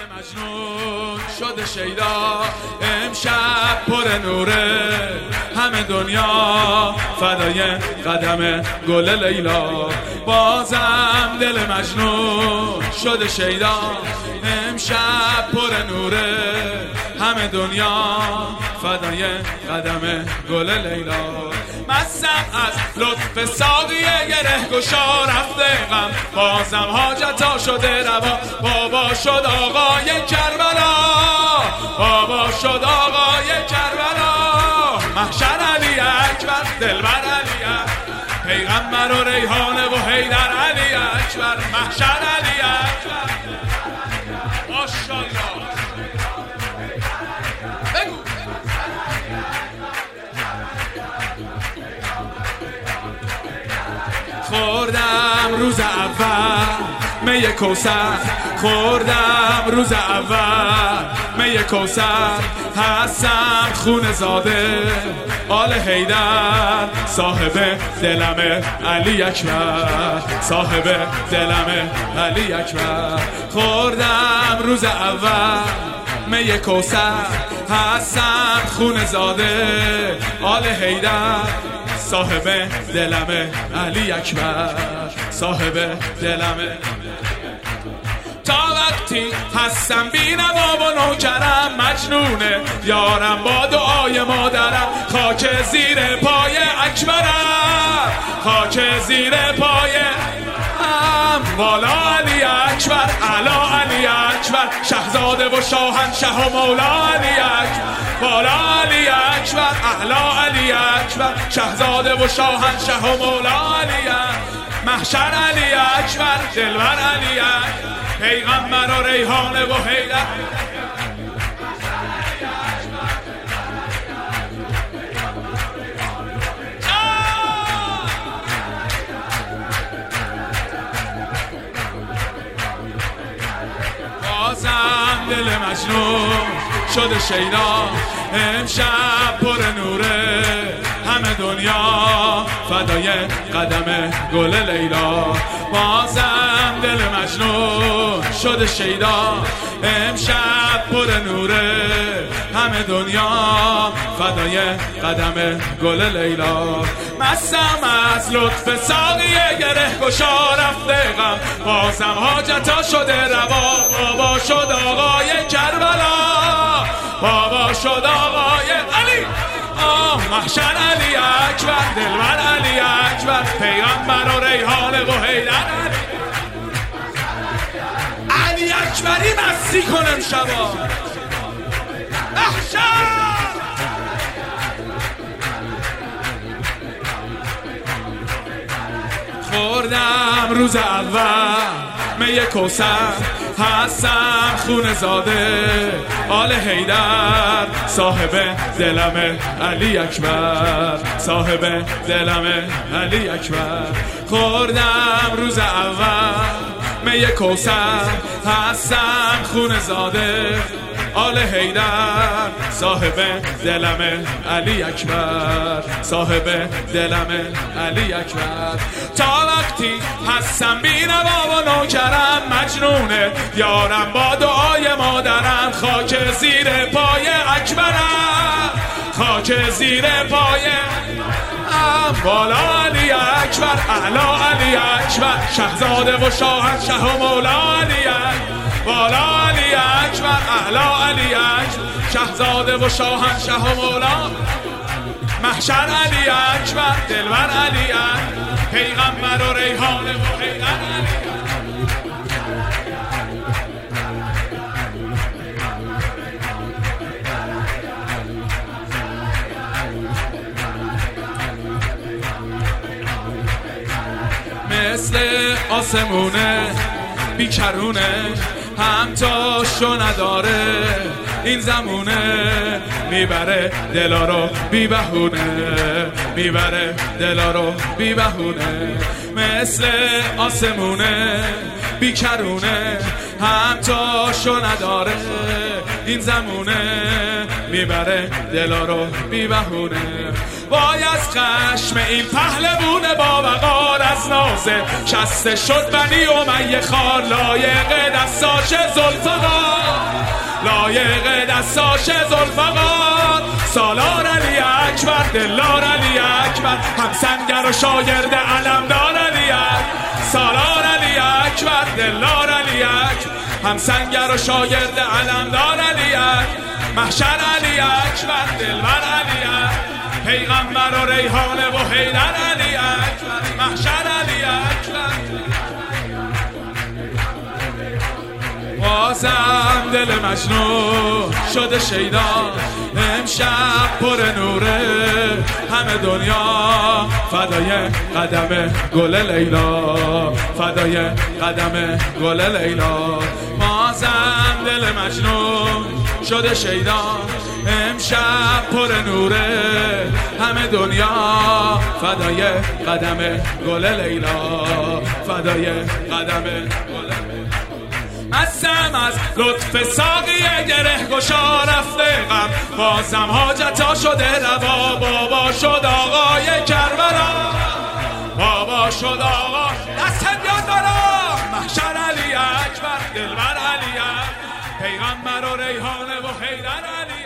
مجنون شده شیدا، امشب پر نوره، همه دنیا فدای قدم گل لیلا. بازم دل مجنون شده شیدا، امشب پر نوره، همه دنیا فدای قدم گل لیلا. مستم از لطف ساقیه گره گشا رفته غم، بازم حاجتا شده روا. بابا شد آقای کربلا، بابا شد آقای کربلا. محشر علی اکبر، دلبر علی اکبر، پیغمبر و ریحانه و حیدر علی اکبر. محشر علی اکبر، ماشاءالله. بگو خوردم روز اول می کوثر، خوردم روز اول می کوثر. هستم خون زاده آل حیدر، صاحب دلم علی اکبر، صاحب دلم علی اکبر. خوردم روز اول می کوثر، هستم خون زاده آل حیدر، صاحب دلم علی اکبر، صاحب دلم. تا وقتی هستم بینوا و نوکرم، مجنونه یارم با دعای مادرم. خاک زیر پای اکبرم، خاک زیر پای والا علی اکبر، علا علی اکبر. شهزاده و شاهنشه و مولا علی اکبر، والا علی اکبر، اعلا علی اکبر. شهزاده و شاهنشه و مولا علی اکبر. محشر علی اکبر، دلبر علی اکبر، پیغمبر و ریحانه و حیدر. بازم دل مجنون شده شیدا، امشب پر نوره، همه دنیا فدای قدم گل لیلا. بازم دل مجنون شده شیدا، امشب پر نوره، همه دنیا فدای قدم گل لیلا. مستم از لطف ساقیه گره گشا رفته غم، بازم حاجتا شده روا. بابا شد آقای کربلا، بابا شد آقای علی. محشر علی اکبر، دلبر علی اکبر، پیغمبر و ریحانه و حیدر علی اکبری مستی کنم شبا. محشر خوردم روز اول می کوثر، هستم خون زاده آل حیدر، صاحب دلم علی اکبر، صاحب دلم علی اکبر. خوردم روز اول می کوثر، هستم خون زاده آل حیدر، صاحب دلم علی اکبر، صاحب دلم علی اکبر. تا وقتی هستم بینوا و نوکرم، مجنونه یارم با دعای مادرم. خاک زیر پای اکبرم، خاک زیر پای والا علی اکبر، اعلا علی اکبر. شهزاده و شاهنشه و مولا علی اکبر، والا علی اکبر، اعلا علی اکبر. شهزاده و شاهنشه و مولا. محشر علی اکبر، دلبر علی اکبر، پیغمبر و ریحانه و حیدر علی. مثل آسمونه بیکرونه، همتاشو نداره این زمونه. میبره دلا رو بی بهونه، میبره دلا رو بی بهونه. مثل آسمونه بیکرونه، همتاشو نداره این زمونه. میبره دلا رو بی بهونه. وای از خشم این پهلوون با وقار، از نازه شسته شد بنی امیه خار. لایق دستاش ذوالفقار، لایق دستاش ذوالفقار. سالار علی اکبر، دلدار علی اکبر، همسنگر و شاگرد علمدار علی اکبر. سالار علی اکبر، دلدار علی اکبر، همسنگر و شاگرد علمدار علی اکبر. محشر علی اکبر، دلبر علی اکبر، پیغمبر و ریحانه و حیدر علی اکبر. محشر علی اکبر. بازم دل مجنون شده شیدا، امشب پر نوره همه دنیا. فدای قدم گل لیلا، فدای قدم گل لیلا. بازم دل مجنون شده شیدا، امشب پر نوره همه دنیا. فدای قدم گل لیلا، فدای قدم گل لیلا. مستم از لطف ساقی گره گشا رفته غم، بازم حاجتا شده روا. بابا شد آقای کربلا، بابا شد آقا. دستت بیاد بالا. محشر علی اکبر، دلبر علی اکبر، پیغمبر و ریحانه و حیدر علی